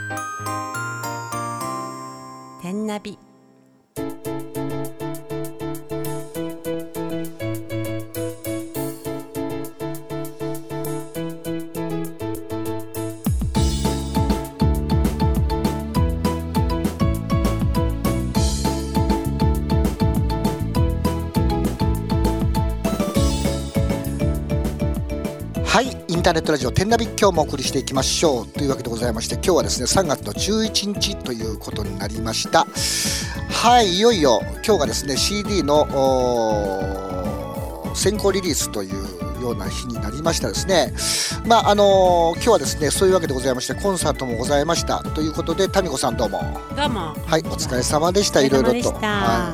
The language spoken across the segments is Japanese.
天ナビ。 はい、インターネットラジオ天ナビ、今日もお送りしていきましょうというわけでございまして、今日はですね3月の11日ということになりました。はい、いよいよ今日がですね CD の先行リリースというような日になりましたですね。今日はですねそういうわけでございまして、コンサートもございましたということで、タミコさんどうも。 どうも。 はい、お疲れ様でした。いろいろと、はい、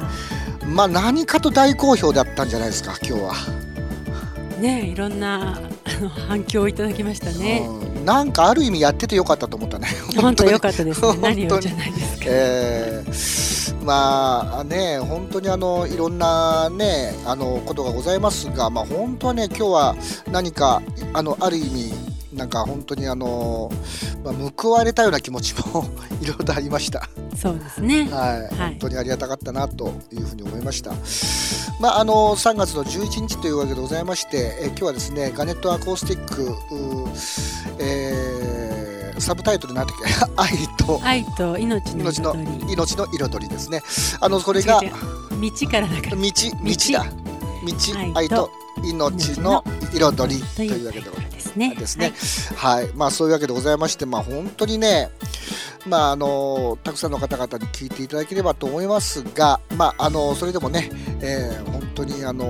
何かと大好評だったんじゃないですか今日は。 ね、いろんな反響をいただきましたね。 なんかある意味やっててよかったと思ったね。 本当良かったですね。何をじゃないですか。 本当にいろんなねことがございますが、本当はね今日は何かある意味なんか本当に報われたような気持ちもいろいろとありました。 そうですね。 はい、本当にありがたかったなというふうに思いました。3月の11日というわけでございまして、今日はですねガネットアコースティック、サブタイトルなんだっけ愛と命の彩りですね。これが道からだから道だ。愛と命の彩りというわけでございますね。はい、そういうわけでございまして、本当にねたくさんの方々に聞いていただければと思いますが、それでもね、本当に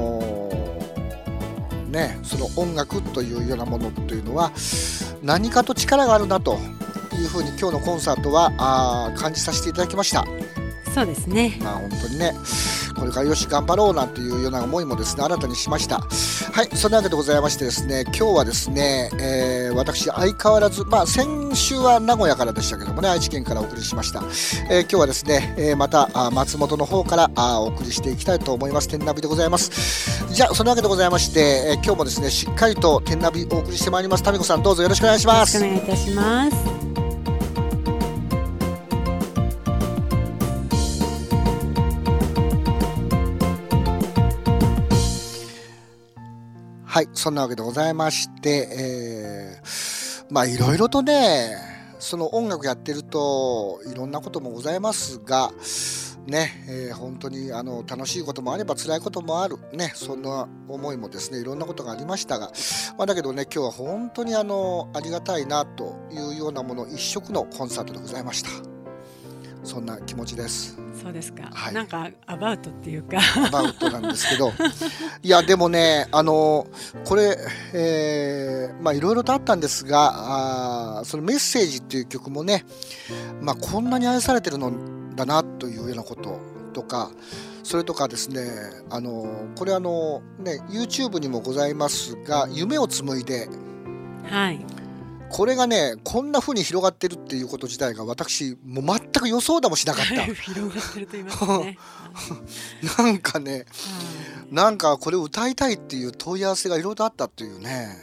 その音楽というようなものというのは何かと力があるなというふうに今日のコンサートは感じさせていただきました。 そうですね。 本当にねこれからよし頑張ろうなんていうような思いもですね新たにしました。はい、そんなわけでございましてですね、今日はですね、私相変わらず先週は名古屋からでしたけどもね、愛知県からお送りしました。今日はですね、また松本の方からお送りしていきたいと思います。天ナビでございます。じゃあそんなわけでございまして、今日もですねしっかりと天ナビお送りしてまいります。タミコさんどうぞよろしくお願いします。 よろしくお願いいたします。 はい、そんなわけでございまして、いろいろとねその音楽やってるといろんなこともございますがね、本当に楽しいこともあれば辛いこともあるね、そんな思いもですねいろんなことがありましたが、だけどね今日は本当にありがたいなというようなもの一色のコンサートでございました。そんな気持ちです。 そうですか、 はい、 なんかアバウトっていうかアバウトなんですけどいやでもねこれいろいろとあったんですが、そのメッセージっていう曲もね、こんなに愛されてるのだなというようなこととか、それとかですねこれYouTube にもございますが、夢を紡いで、 はい、 これがねこんな風に広がってるっていうこと自体が私もう全く予想だもしなかった。 広がってると言いますねなんかね、なんかこれ歌いたいっていう問い合わせがいろいろとあったっていうね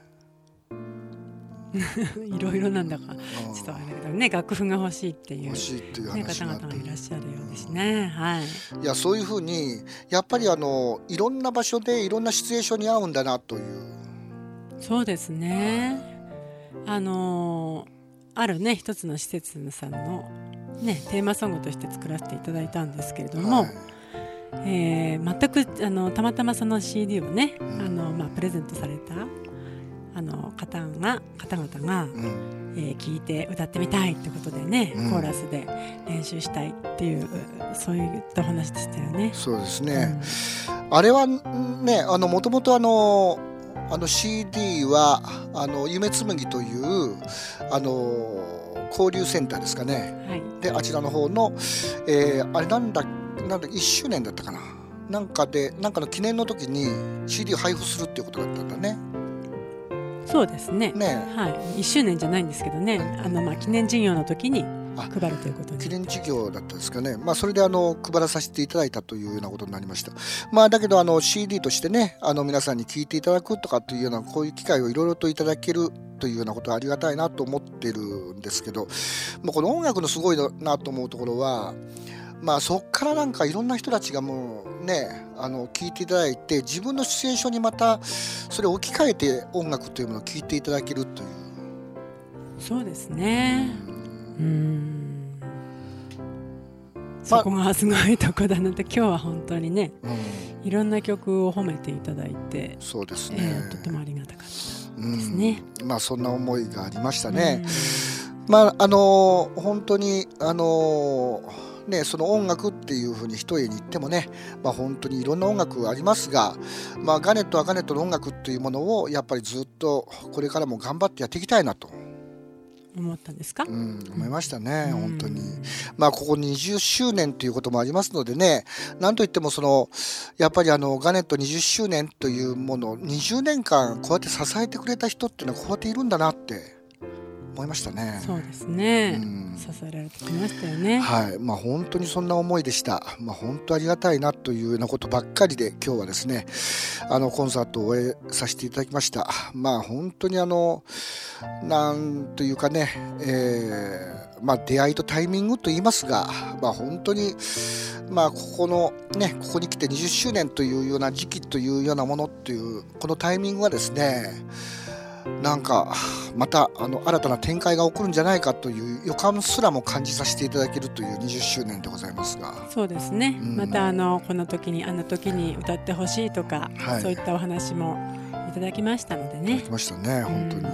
いろいろなんだかちょっとあれだけどね、楽譜が欲しいっていう話方々がいらっしゃるようですね。はい、 いやそういう風にやっぱりいろんな場所でいろんなシチュエーションに合うんだなという。 そうですね。あるね一つの施設さんのねテーマソングとして作らせていただいたんですけれども、全くたまたまその CD をねプレゼントされた方々が、聞いて歌ってみたいってことでね、コーラスで練習したいっていうそういった話でしたよね。 そうですね、あれはねもともとCD は夢紡ぎという交流センターですかね、はい、であちらの方の、あれなんだ1周年だったかな、なんかの記念の時に CD を配布するっていうことだったんだね。 そうですね。 ね、 はい、1周年じゃないんですけどね、記念事業の時に配るということで、 記念事業だったんですかね。それで配らさせていただいたというようなことになりました。だけどCD としてね、皆さんに聴いていただくとかっていうようなこういう機会をいろいろといただけるというようなことはありがたいなと思ってるんですけど、この音楽のすごいなと思うところは、そっからなんかいろんな人たちがもうね聴いていただいて、自分のシチュエーションにまたそれを置き換えて音楽というものを聴いていただけるという。 そうですね。そこがすごいとこだなって、今日は本当にね、いろんな曲を褒めていただいて、 そうですね、 とてもありがたかったですね。 そんな思いがありましたね。本当にその音楽っていう風に一重に言ってもね、本当にいろんな音楽がありますが、ガネットはガネットの音楽っていうものをやっぱりずっとこれからも頑張ってやっていきたいなと思ったんですか？ 思いましたね、本当に。ここ20周年ということもありますのでね、なんといってもやっぱりガネット20周年というものを20年間こうやって支えてくれた人っていうのはこうやっているんだなって思いましたね。 そうですね、支えられてきましたよね。 はい、本当にそんな思いでした。本当ありがたいなというようなことばっかりで、今日はですねコンサートを終えさせていただきました。本当になんというかね、出会いとタイミングと言いますが、本当にここに来て20周年というような時期というようなものっていうこのタイミングはですね、なんかまた新たな展開が起こるんじゃないかという予感すらも感じさせていただけるという20周年でございますが。 そうですね、またこの時に時に歌ってほしいとか、そういったお話もいただきましたのでね。いただきましたね、本当に。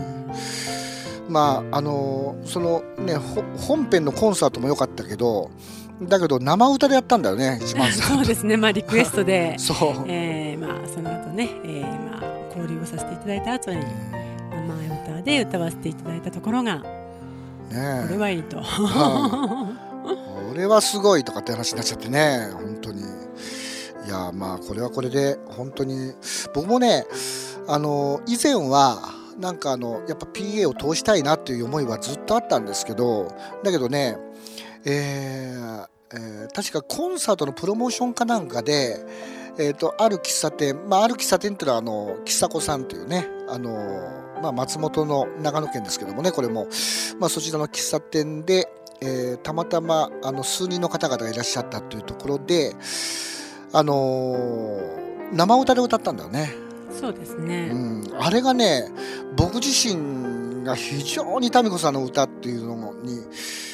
本編のコンサートも良かったけど、だけど生歌でやったんだよね、一番そうですね、リクエストでそう、 その後ね、交流をさせていただいた後に生歌で歌わせていただいたところが、これはいいとこれはすごいとかって話になっちゃってね、本当に。いやこれはこれで本当に僕もね以前はなんかやっぱ PA を通したいなっていう思いはずっとあったんですけど、だけどね、確かコンサートのプロモーションかなんかで、ある喫茶店、ある喫茶店っていうのは喫茶子さんというね、松本の長野県ですけどもね、これも、そちらの喫茶店で、たまたま数人の方々がいらっしゃったというところで、生歌で歌ったんだよね。 そうですね、 あれがね、僕自身が非常に民子さんの歌っていうのに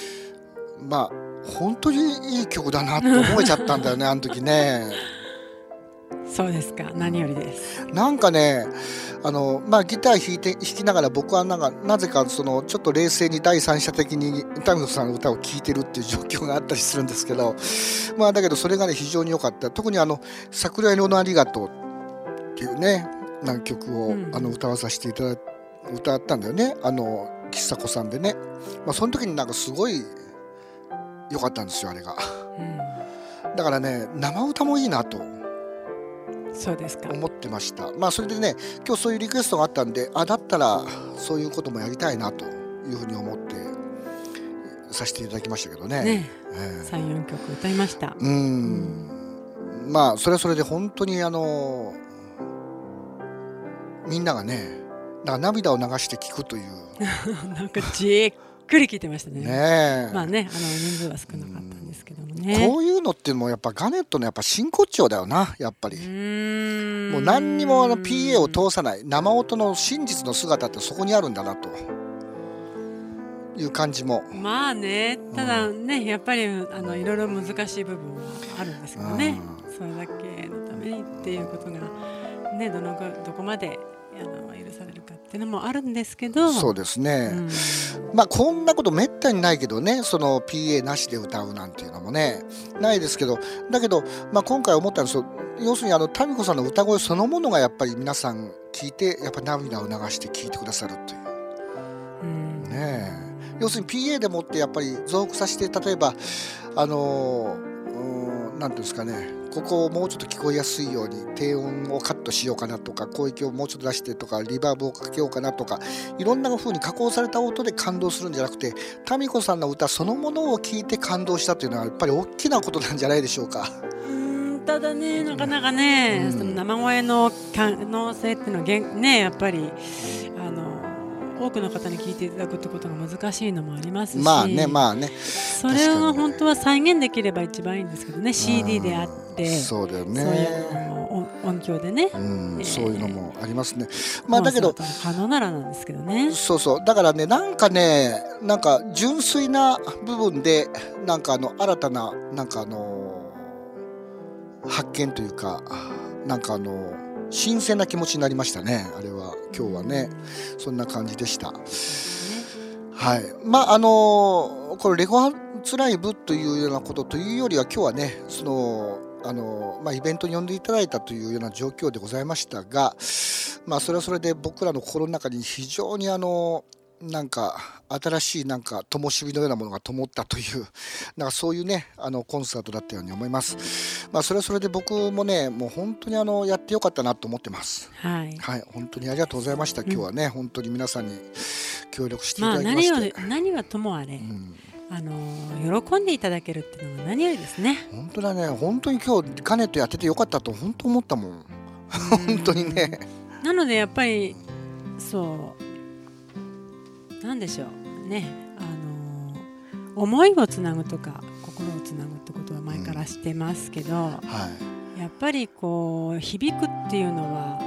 本当にいい曲だなって思えちゃったんだよねあの時ね。 そうですか、何よりです。 なんかねギター弾きながら僕はなぜかちょっと冷静に第三者的に民子さんの歌を聴いてるっていう状況があったりするんですけど、だけどそれがね非常に良かった。特に桜色のありがとうっていうね曲を歌わさせていただいて歌ったんだよね、喫茶子さんでね。その時にすごい良かったんですよあれが、だからね生歌もいいなとそうですか思ってました。それでね今日そういうリクエストがあったんで、だったらそういうこともやりたいなというふうに思ってさせていただきましたけどね。 3、4曲歌いました。 それはそれで本当にみんながね涙を流して聴くというなんかじっくり聴いてましたね。 ね人数は少なかったんですけどもね。 こういうのってもうやっぱガネットのやっぱ真骨頂だよな、やっぱり。もう何にもPA を通さない生音の真実の姿ってそこにあるんだなという感じも。 ただね、やっぱりいろいろ難しい部分はあるんですけどね。それだけのためにっていうことがね、どこまで許されるかっていうのもあるんですけど。 そうですね、こんなことめったにないけどね、その PA なしで歌うなんていうのもねないですけど、だけど、今回思ったんですよ。要するに民子さんの歌声そのものがやっぱり皆さん聞いてやっぱ涙を流して聞いてくださるという、要するに PA でもってやっぱり増幅させて、例えばなんていうんですかね、ここをもうちょっと聞こえやすいように低音をカットしようかなとか、声域をもうちょっと出してとか、リバーブをかけようかなとか、いろんな風に加工された音で感動するんじゃなくて、タミコさんの歌そのものを聞いて感動したというのはやっぱり大きなことなんじゃないでしょうか。 ただね、なかなかね、その生声の可能性っていうのはね、やっぱり多くの方に聞いていただくってことが難しいのもありますし、 まあねそれを本当は再現できれば一番いいんですけどね、CD であって、 そうだよね、 そういう音響でね、 そういうのもありますね。まあだけど可能ならなんですけどね。 そうだからね、なんか純粋な部分で新たな発見というか、新鮮な気持ちになりましたね、あれは。今日はね、そんな感じでした。はい。これレゴハウスライブというようなことというよりは、今日はね、イベントに呼んでいただいたというような状況でございましたが、それはそれで僕らの心の中に非常に新しい灯火のようなものが灯ったというそういうねコンサートだったように思います。それはそれで僕もね、もう本当にやってよかったなと思ってます。はい、本当にありがとうございました。今日はね、本当に皆さんに協力していただきまして、 何はともあれ、喜んでいただけるっていうのが何よりですね。 本当だね、本当に今日ガネットやっててよかったと本当思ったもん。本当にね。 なのでやっぱりなんでしょうね、思いをつなぐとか心をつなぐってことは前からしてますけど、やっぱり響くっていうのは、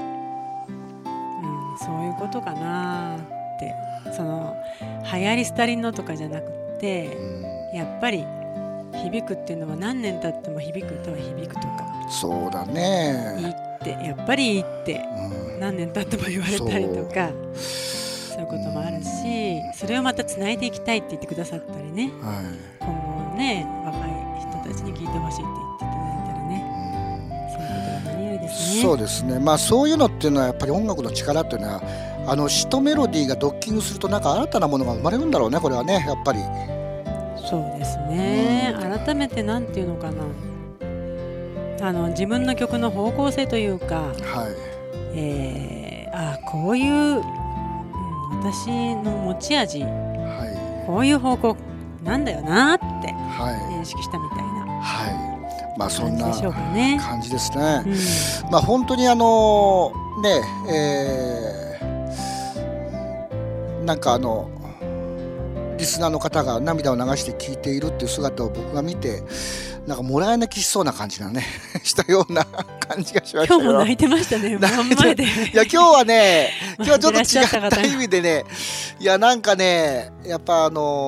そういうことかなって、流行り廃りのとかじゃなくて、やっぱり響くっていうのは何年経っても響く歌は響くとか、 そうだね、 いいってやっぱりいいって、何年経っても言われたりとか。そういうこともあるし、それをまたつないでいきたいって言ってくださったりね、今後ね、若い人たちに聞いてほしいって言っていただいたらね、そういうことが何よりですね。 そうですね、そういうのっていうのはやっぱり音楽の力っていうのは、詩とメロディーがドッキングすると新たなものが生まれるんだろうね、これはね、やっぱり。そうですね、改めてなんていうのかな、自分の曲の方向性というか、こういう私の持ち味、こういう方向なんだよなって認識したみたいな、 そんな感じですね。本当にリスナーの方が涙を流して聴いているっていう姿を僕が見て、もらい泣きしそうな感じがねしたような感じがしました。 今日も泣いてましたね、真ん前で。 いや今日はちょっと違った意味でね、やっぱ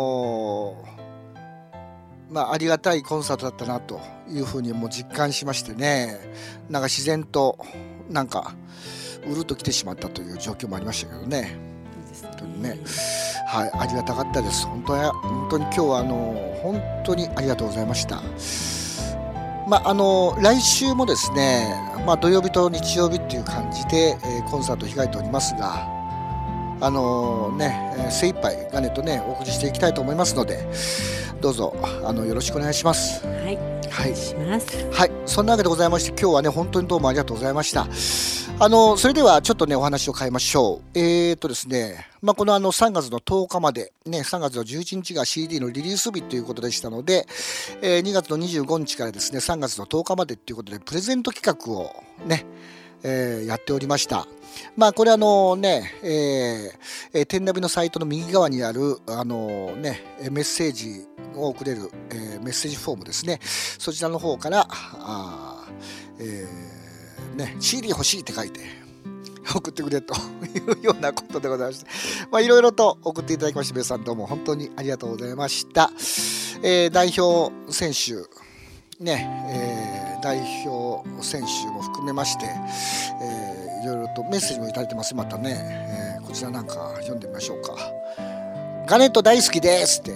ありがたいコンサートだったなというふうにもう実感しましてね、自然とうるっと来てしまったという状況もありましたけどね。本当にね、ありがたかったです。本当に今日は本当にありがとうございました。来週もですね、土曜日と日曜日っていう感じで、コンサートを控えておりますが、精一杯ガネットねお送りしていきたいと思いますので、どうぞよろしくお願いします。そんなわけでございまして、今日はね本当にどうもありがとうございました。それではちょっとねお話を変えましょう。ですね、この3月の10日までね、3月の11日が CD のリリース日ということでしたので、2月の25日からですね3月の10日までということでプレゼント企画をね、やっておりました。これ天ナビのサイトの右側にあるメッセージを送れる、メッセージフォームですね、そちらの方からCD 欲しいって書いて送ってくれというようなことでございまして、いろいろと送っていただきまして皆さんどうも本当にありがとうございました。代表選手代表選手も含めまして、いろいろとメッセージもいただいてます。またね、こちら読んでみましょうか。ガネット大好きですって。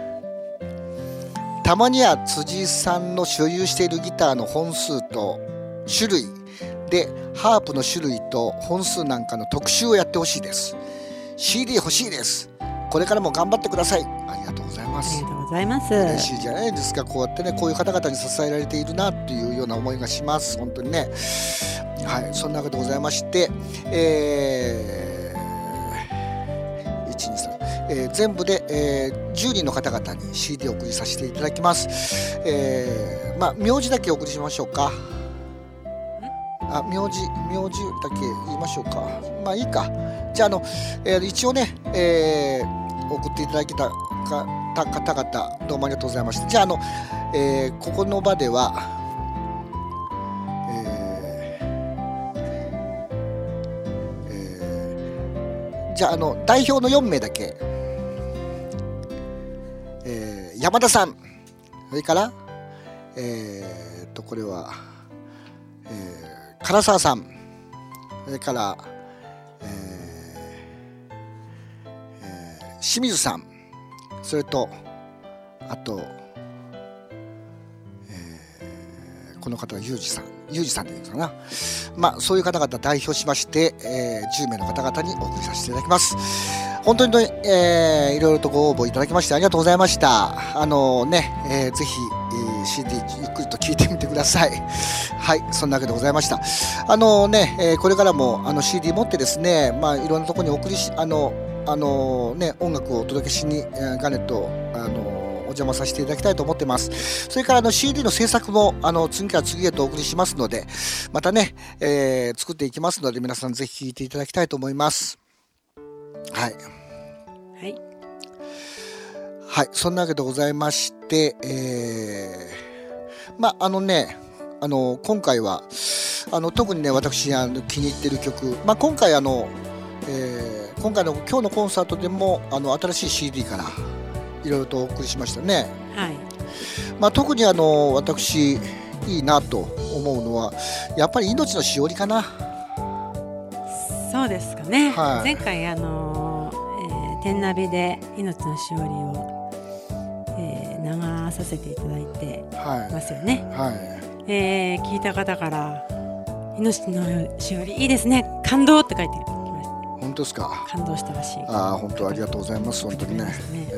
たまには辻さんの所有しているギターの本数と種類でハープの種類と本数なんかの特集をやってほしいです。 CD 欲しいです。 これからも頑張ってください。ありがとうございます。 ありがとうございます。 嬉しいじゃないですか。こうやってね、こういう方々に支えられているなっていうような思いがします。本当にね。はい、そんなわけでございまして、123、全部で、10人の方々に CD をお送りさせていただきます。名字だけお送りしましょうか。名字だけ言いましょうか。まあいいか。じゃあ一応ね、送っていただいた方々どうもありがとうございました。じゃあここの場では、じゃあ代表の4名だけ、山田さん、それからこれは、唐沢さん、それから、清水さん、それとあと、この方はユージさんでいいのかな。まあそういう方々代表しまして、10名の方々にお送りさせていただきます。本当に、いろいろとご応募いただきましてありがとうございました。ぜひ、CD ゆっくりと聞いてみてください。はい、そんなわけでございました。これからもCD 持ってですね、まあいろんなところに送りし音楽をお届けしに、ガネットお邪魔させていただきたいと思ってます。それから CD の制作も次から次へとお送りしますので、またね、作っていきますので、皆さんぜひ聴いていただきたいと思います。はいはいはい、そんなわけでございまして、今回は特にね、私気に入ってる曲、今回今日のコンサートでも新しい CD からいろいろとお送りしましたね。 はい。 特に私いいなと思うのはやっぱり命のしおりかな。 そうですかね。 はい、 前回天ナビで命のしおりを、流させていただいてますよね。 はい、 聞いた方から命のしおりいいですね、感動って書いてきました。 本当ですか。 感動したらしい。 本当ありがとうございます。本当にね。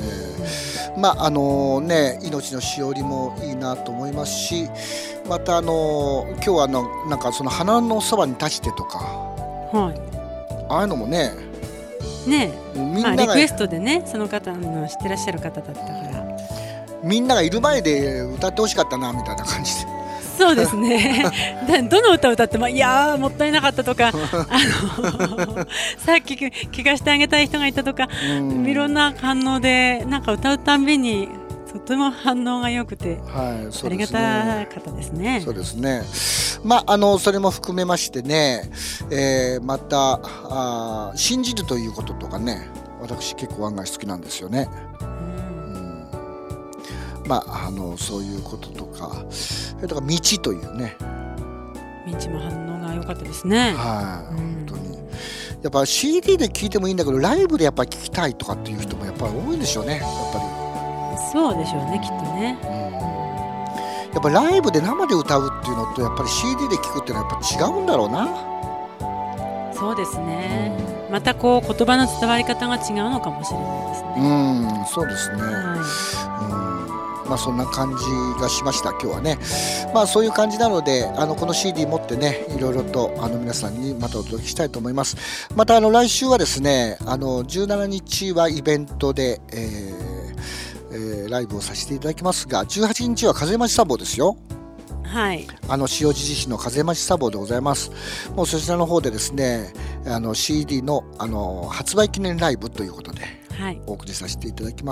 命のしおりもいいなと思いますし、また今日はなんかその花のそばに立ちてとか、 はい、 ああいうのもね、 みんながリクエストでね、その方の知ってらっしゃる方だったから、みんながいる前で歌ってほしかったなみたいな感じで。 そうですね。どの歌を歌ってもいやーもったいなかったとか、さっき聞かせてあげたい人がいたとか、いろんな反応でなんか歌うたんびにとても反応が良くて、 はい、そうですね、 ありがたかったですね。 そうですね。それも含めましてね、また信じるということとかね、私結構案外好きなんですよね。そういうこととか、それとか道というね、 道も反応が良かったですね。 はい、本当にやっぱ CD で聴いてもいいんだけど、ライブでやっぱり聴きたいとかっていう人もやっぱり多いんでしょうね。やっぱりそうでしょうね、きっとね。 やっぱりライブで生で歌うっていうのとやっぱり CD で聴くっていうのはやっぱ違うんだろうな。 そうですね。またこう言葉の伝わり方が違うのかもしれないですね。 そうですね。そんな感じがしました今日はね。そういう感じなのでこの CD 持ってね、いろいろと皆さんにまたお届けしたいと思います。また来週はですね、17日はイベントで、ライブをさせていただきますが、18日は風町サボですよ。 はい、 塩尻市の風町サボでございます。もうそちらの方でですね、CD の、発売記念ライブということでお送りさせていただきます。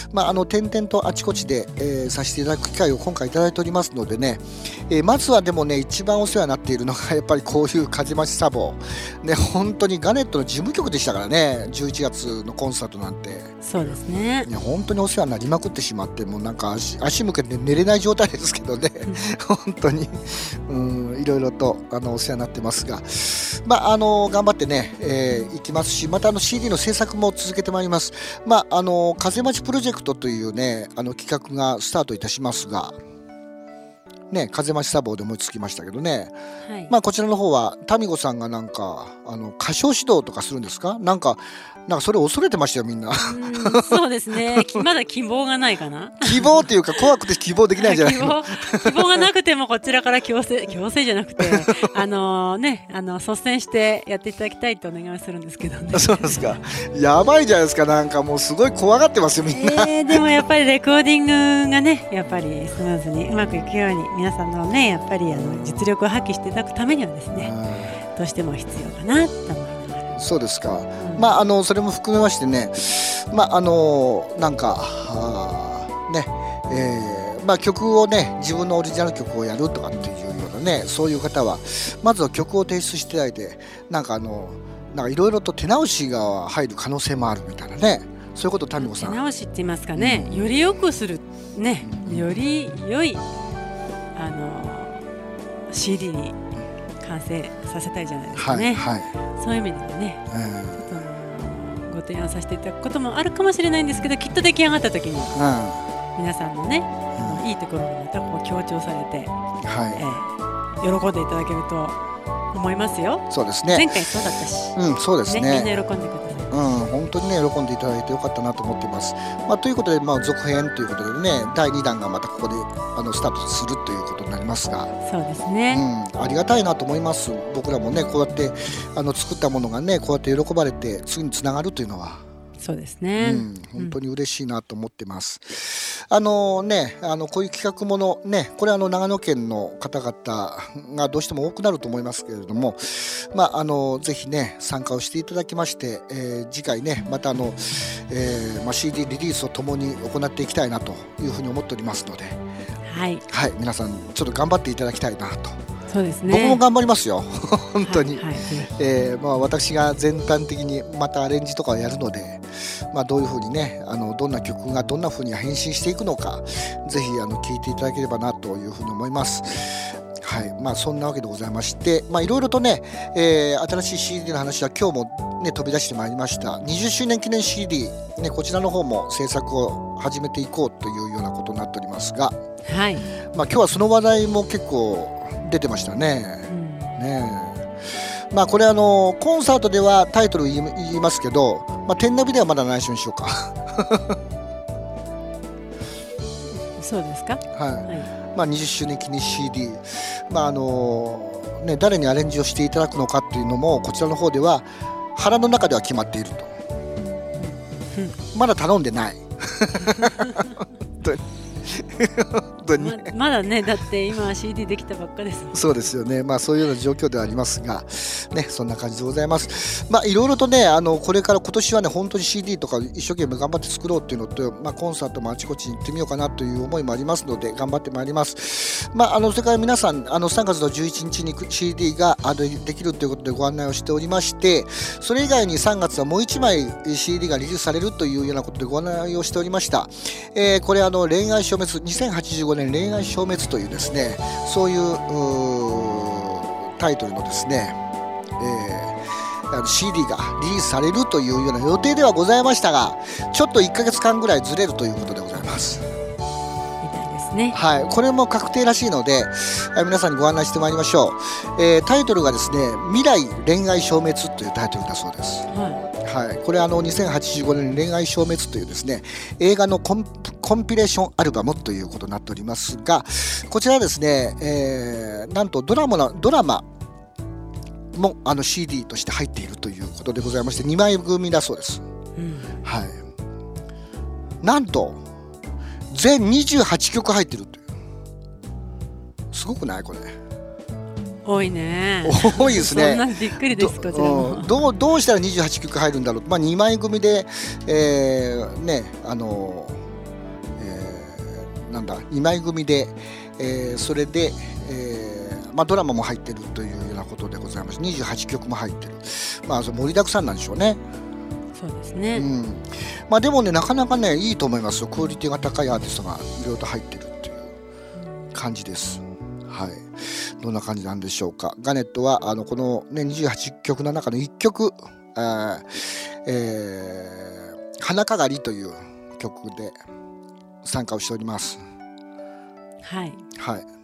点々とあちこちで、させていただく機会を今回いただいておりますのでね、まずはでもね、一番お世話になっているのがやっぱりこういう風町サボ、ね、本当にガネットの事務局でしたからね、11月のコンサートなんて。 そうですね。 本当にお世話になりまくってしまって、もうなんか足向けて寝れない状態ですけどね、本当にいろいろとお世話になってますが、頑張ってね、いきますし、またCD の制作も続けてまいります。風町プロジェクトというね、企画がスタートいたしますが、 ね、風増しサボで思いつきましたけどね、 はい、 まあこちらの方はタミゴさんがなんか歌唱指導とかするんですか？なんかそれ恐れてましたよみんな。 そうですね。まだ希望がないかな。 希望っていうか怖くて希望できないんじゃないの？ 希望がなくてもこちらから強制じゃなくて率先してやっていただきたいとお願いするんですけどね。 そうですか。やばいじゃないですか。なんかもうすごい怖がってますよみんな。 でもやっぱりレコーディングがねやっぱりスムーズにうまくいくように皆さんのねやっぱり実力を発揮していただくためにはですね、どうしても必要かなと思いながら。 そうですか。まあそれも含めましてね、まあなんかね、まあ曲をね自分のオリジナル曲をやるとかっていうようなね、そういう方はまずは曲を提出していただいて、なんかいろいろと手直しが入る可能性もあるみたいなね、そういうことをタミコさん。 手直しって言いますかね、より良くするね、より良いCD に完成させたいじゃないですかね。はいはい、そういう意味ではね、ご提案させていただくこともあるかもしれないんですけど、きっと出来上がった時に、皆さんのね、いいところがまたこう強調されて、喜んでいただけると思いますよ。 そうですね。 前回そうだったし、 そうですね。 みんな喜んでください。 本当にね喜んでいただいてよかったなと思っています。まあ、ということで、続編ということでね、第2弾がまたここでスタートするということになりますが、 そうですね、 ありがたいなと思います。僕らもねこうやって作ったものがねこうやって喜ばれて次につながるというのは、 そうですね、 本当に嬉しいなと思ってます。こういう企画ものね、これ長野県の方々がどうしても多くなると思いますけれども、ぜひね参加をしていただきまして、次回ねまたCD リリースをともに行っていきたいなというふうに思っておりますので、はい、皆さんちょっと頑張っていただきたいなと。 そうですね、 僕も頑張りますよ本当に、私が全般的にまたアレンジとかをやるので、どういうふうにねどんな曲がどんなふうに変身していくのか、ぜひ聞いていただければなというふうに思います。はい、そんなわけでございまして、いろいろとね、新しい CD の話は今日もね飛び出してまいりました。20周年記念 CD、ね、こちらの方も制作を始めていこうというようなことになっておりますが、 はい、 今日はその話題も結構出てましたね。これコンサートではタイトル言いますけど、展覧日ではまだ内緒にしようかそうですか。 20周年記念 CD、誰にアレンジをしていただくのかっていうのもこちらの方では腹の中では決まっていると、まだ頼んでないまだね、だって今 CD できたばっかです。 そうですよね。そういうような状況ではありますが、ね、そんな感じでございます。いろいろとね、これから今年はね、本当に CD とか一生懸命頑張って作ろうっていうのと、コンサートもあちこちに行ってみようかなという思いもありますので、頑張ってまいります。それから皆さん、3月の11日に CD ができるということでご案内をしておりまして、それ以外に3月はもう1枚 CD がリリースされるというようなことでご案内をしておりました。これ恋愛消滅、2085年恋愛消滅というですね、そういうタイトルのですね、CD がリリースされるというような予定ではございましたが、ちょっと1ヶ月間ぐらいずれるということでございます。 みたいですね。 はい、これも確定らしいので、皆さんにご案内してまいりましょう。タイトルがですね、未来恋愛消滅というタイトルだそうです。これ2085年恋愛消滅というですね、映画のコンピレーションアルバムということになっておりますが、こちらですね、なんとドラマもCD として入っているということでございまして、2枚組だそうです。なんと全28曲入ってるという、すごくないこれ。 多いね。 多いですね。 そんなびっくりです。こちらもどうしたら28曲入るんだろう。2枚組で、2枚組で、それで、ドラマも入ってるというようなことでございます。28曲も入ってる。盛りだくさんなんでしょうね。 そうですね。 でもね、なかなかねいいと思いますよ。クオリティが高いアーティストがいろいろと入ってるっていう感じです。どんな感じなんでしょうか。ガネットはこの、28曲の中の1曲、花かがりという曲で参加をしております。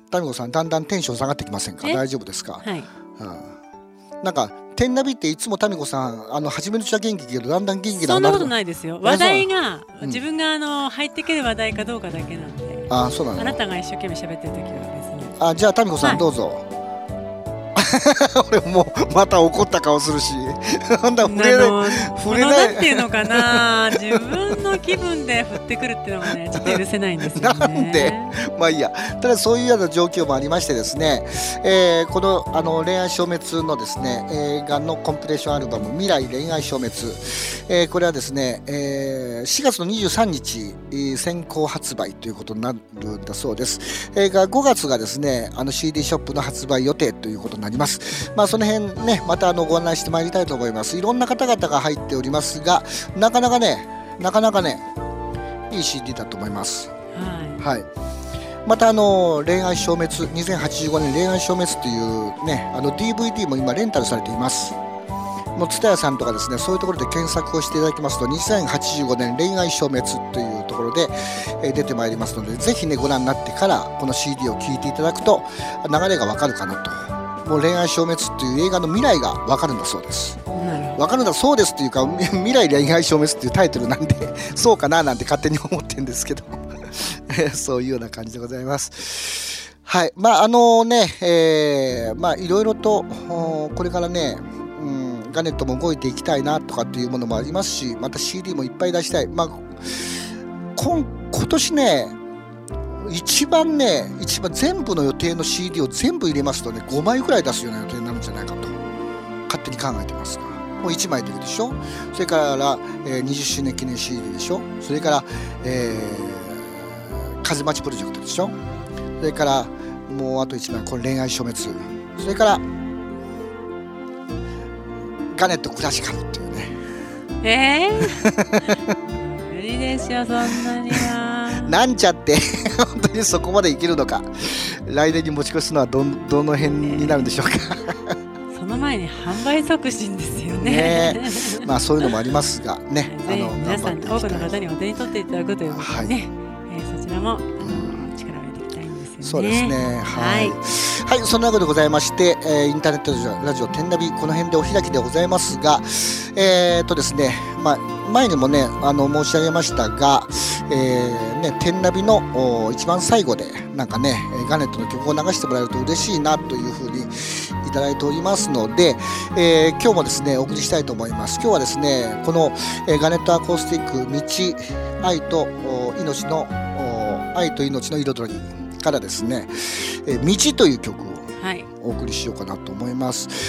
タミコさんだんだんテンション下がってきませんか？大丈夫ですか？ はい、 なんか天ナビっていつもタミコさん初めのうちは元気けどだんだん元気なくなる。 そんなことないですよ。話題が、自分が入ってくる話題かどうかだけなんで。 そうなの。 あなたが一生懸命喋ってる時は別に。 じゃあタミコさんどうぞ。俺もうまた怒った顔するしなんだ触れないなんていうのかな自分の気分で降ってくるっていうのがねちょっと許せないんですよね。 なんでまあいいや。ただそういうような状況もありましてですね、この恋愛消滅のですね映画のコンピレーションアルバム未来恋愛消滅、これはですね、4月の23日先行発売ということになるんだそうです。5月がですねCD ショップの発売予定ということになります。まあその辺ねまたご案内してまいりたいと思います。いろんな方々が入っておりますがなかなかねいい CD だと思います。はい、また恋愛消滅2085年恋愛消滅というねDVD も今レンタルされています。もう蔦屋さんとかですねそういうところで検索をしていただきますと2085年恋愛消滅というところで、出てまいりますのでぜひねご覧になってからこの CD を聴いていただくと流れがわかるかなと。もう恋愛消滅という映画の未来がわかるんだそうです。わかるんだそうですっていうか未来恋愛消滅っていうタイトルなんでそうかななんて勝手に思ってるんですけどそういうような感じでございます。はい、まあまあいろいろとこれからね、ガネットも動いていきたいなとかっていうものもありますしまた CD もいっぱい出したい。まあ今年ね一番全部の予定の CD を全部入れますとね5枚くらい出すような予定になるんじゃないかと勝手に考えてますがもう1枚でいいでしょ。それから、20周年記念 CD でしょ。それから、風待ちプロジェクトでしょ。それからもうあと1枚これ恋愛消滅。それからガネットクラシカルっていうね無理でしょそんなにはなんちゃって本当にそこまでいけるのか。来年に持ち越すのはどの辺になるんでしょうかその前に販売促進ですよねまあそういうのもありますがね皆さん多くの方にお手に取っていただくということでね、そちらも力を入れていきたいんですよね。 そうですねはいそんなわけでございまして、インターネットラジオ天ナビこの辺でお開きでございますがですねまあ前にもね申し上げましたが、天ナビの一番最後でなんかねガネットの曲を流してもらえると嬉しいなというふうにいただいておりますので、今日もですねお送りしたいと思います。今日はですねこの、ガネットアコースティック道愛と命の彩りからですね道という曲をお送りしようかなと思います。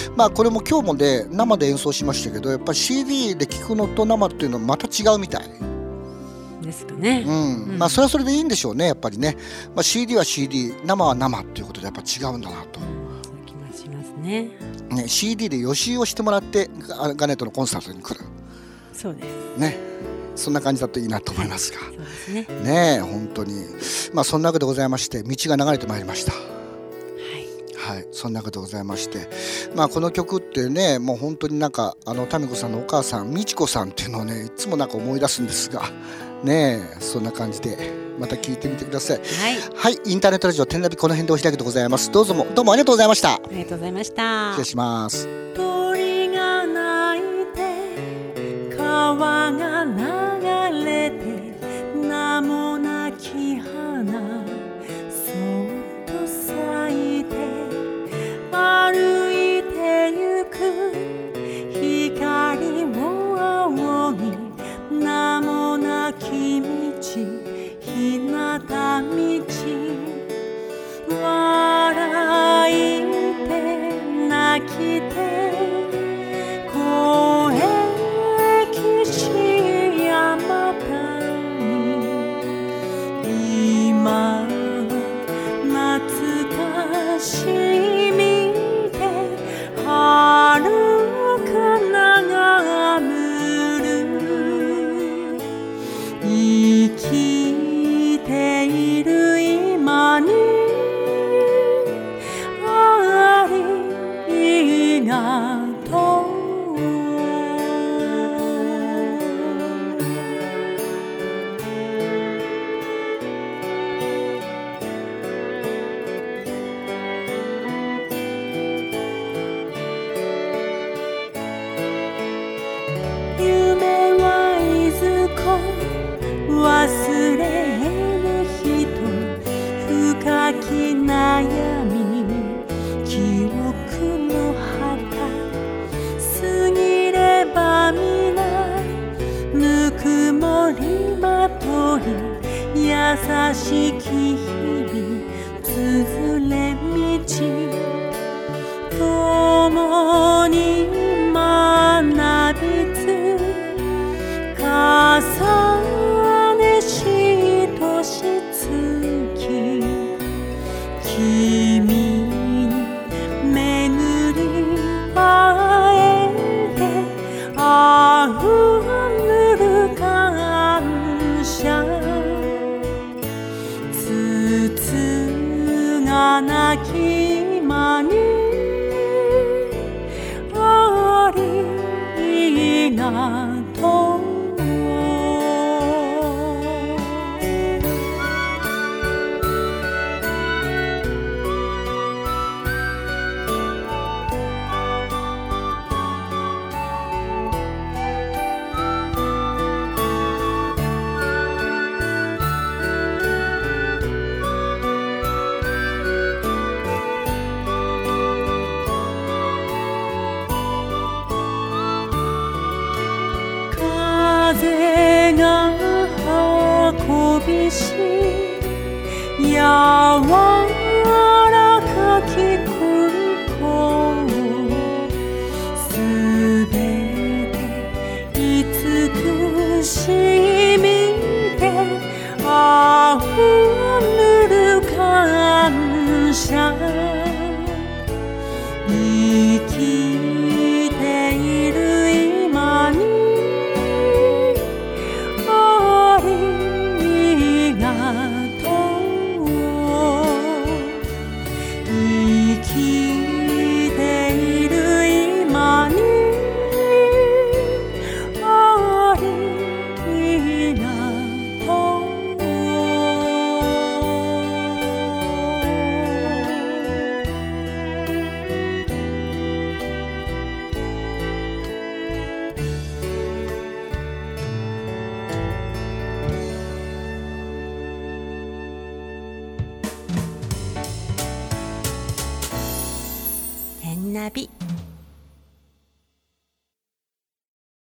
まあこれも今日もね生で演奏しましたけどやっぱり CD で聴くのと生っていうのはまた違うみたいですかね。 まあそれはそれでいいんでしょうねやっぱりね、まあ、CD は CD 生は生っていうことでやっぱ違うんだなと、 そういう気がしますね。 CD で予習をしてもらってガネットのコンサートに来るそうですねそんな感じだといいなと思いますが、 そうですね。 ね本当にまあそんなわけでございまして道が流れてまいりました。はい、そんなことでございまして、まあこの曲ってねもう本当になんかタミコさんのお母さん美智子さんっていうのをねいつもなんか思い出すんですがねそんな感じでまた聞いてみてください。はい、インターネットラジオ天ナビこの辺でお開きでございます。どうもありがとうございました。 ありがとうございました。 失礼します。 鳥が鳴いて川が流れて名もなき花そっと咲いて歩いてゆく光を仰ぎ名もなき道日向道笑いて泣きて声きし山谷今懐かしみて遥か眺むる生きている今にありがとうしき日々つづれ道共に学びつ重ねしとし月君に巡り会えてあふる感謝つつがなき間にありがとう風が運びし柔らかき空港すべて慈しみであふる感謝生きている今にありがとう生きている今にありがとう天ナビ